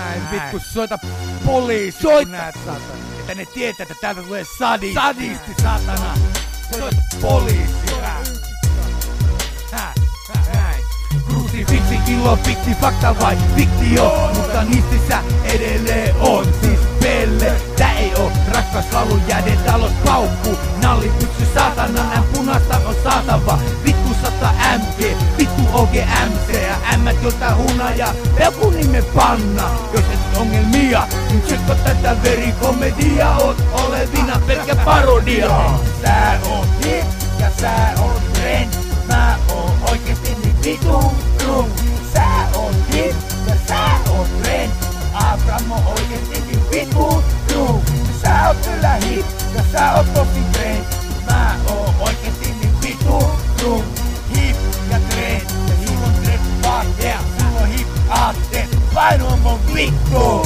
Näin, vittu, soita poliisi. Soita! Että ne tietää, että täältä tulee sadisti. Sadisti, satana. Soita poliisi. Näin. Kruusifiksi, kilofiksi, fakta vai fiktio. Mutta niistissä edelleen on siis pelle. Tää ei oo raskas laulu, jääden talous paukku. Nallipyksy saatana, nää punasta on saatava. Vittu 100 MG, vittu OGMC. Ja M jolta hunaja, joku nimen panna. Jos et ongelmia, niin tsekko tätä verikomedia. Oot olevina pelkkä parodia. Sä oot hit ja sä oot trend. Mä oon oikeesti niin vitun true. Sä oot hit ja sä oot trend. Abramo oikeesti niin vitun true. Sä oot kyllä hit ja sä oot tosi trend. Mä oon oikeesti niin vitun true. Hip ja trend. Ja sulla on trend vaatteet. Sulla on hip aatteet. Paino on mun vittu.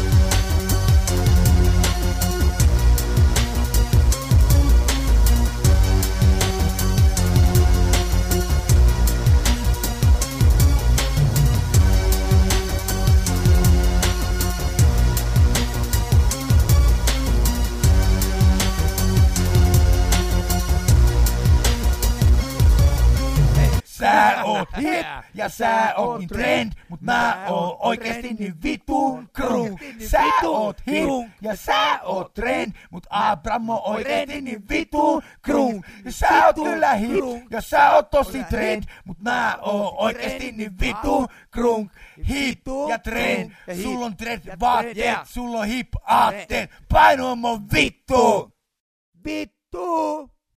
Sä oot hip ja sä oot trend, mut mä oon oikeesti niin vitun krunk. Sä oot hip ja sä oot trend, mut Abramo oikeesti niin vitun krunk. Sä oot kyllä hip ja sä oot tosi trend, mut mä oon oikeesti niin vitun krunk. Hip ja trend, sulla on trend vaatteet, sulla on hip aatteet. Paino on mun vittu! Vittu!